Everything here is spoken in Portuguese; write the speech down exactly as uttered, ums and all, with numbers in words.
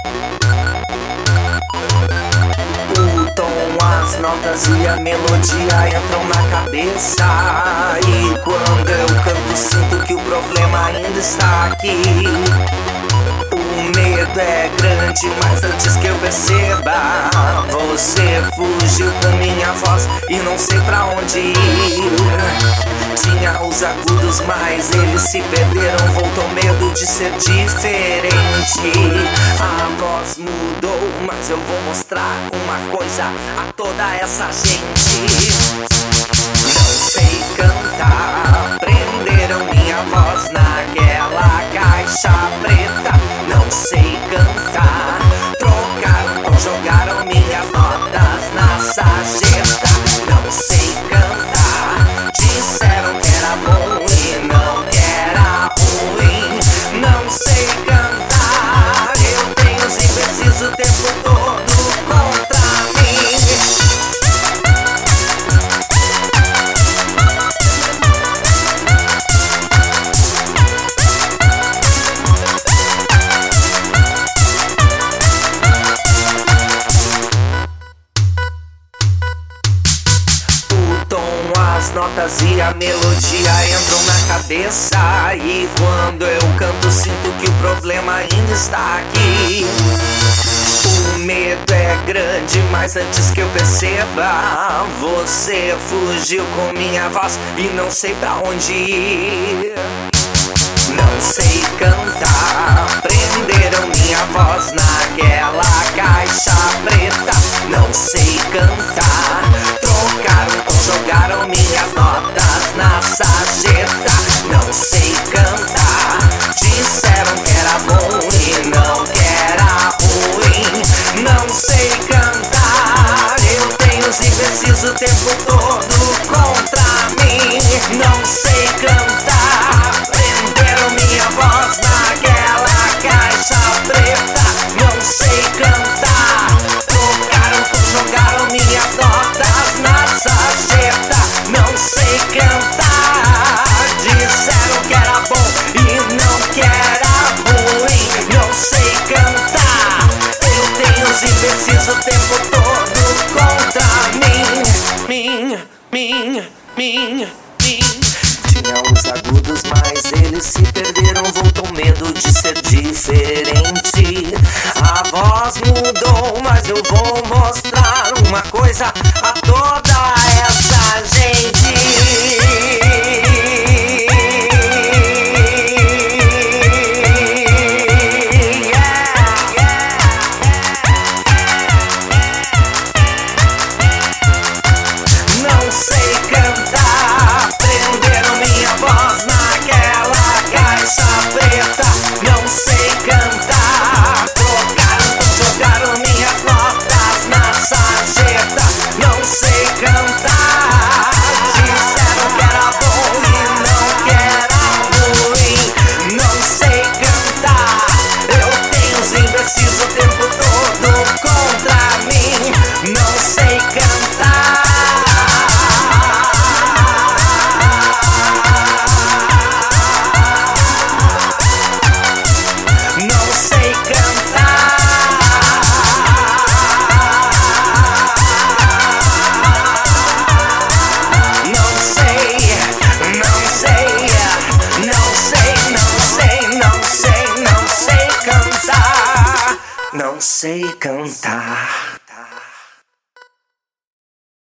O tom, as notas e a melodia entram na cabeça, e quando eu canto sinto que o problema ainda está aqui. O medo é grande, mas antes que eu perceba, você fugiu com minha voz e não sei pra onde ir. Tinha os agudos, mas eles se perderam. Voltou medo de ser diferente. A voz mudou, mas eu vou mostrar uma coisa a toda essa gente. Não sei cantar, prenderam minha voz naquela caixa preta. Não sei cantar, trocaram ou jogaram minhas notas na sarjeta. Não sei cantar, disseram que era bom e não que era ruim. Não sei cantar, eu tenho os imbecis o tempo todo contra mim. As notas e a melodia entram na cabeça, e quando eu canto sinto que o problema ainda está aqui. O medo é grande, mas antes que eu perceba, você fugiu com minha voz e não sei pra onde ir. Não sei cantar, prenderam minha voz naquela caixa preta. Não sei cantar, trocaram ou jogaram minhas notas na sarjeta. Não sei cantar, disseram que era bom e não que era ruim. Não sei cantar, eu tenho os imbecis o tempo todo contra mim. Não sei cantar, prenderam minha voz naquela caixa preta. Não sei cantar, trocaram ou jogaram minhas notas na sarjeta. Não sei cantar, disseram que era bom e não que era ruim. Não sei cantar, eu tenho os imbecis o tempo todo contra mim. Mim, mim, mim, mim. Tinha os agudos, mas eles se perderam. Voltou medo de ser diferente. A voz mudou, mas eu vou mostrar uma coisa a toda essa gente. Não sei cantar, prenderam minha voz naquela caixa preta. Não sei cantar, trocaram ou jogaram minhas notas na sarjeta. Não sei cantar, disseram que era bom e não que era ruim. Não sei cantar, eu tenho os imbecis o tempo todo contra mim. Não sei cantar. Não sei cantar. Não sei, não sei, não sei, não sei, não sei, não sei cantar. Não sei cantar.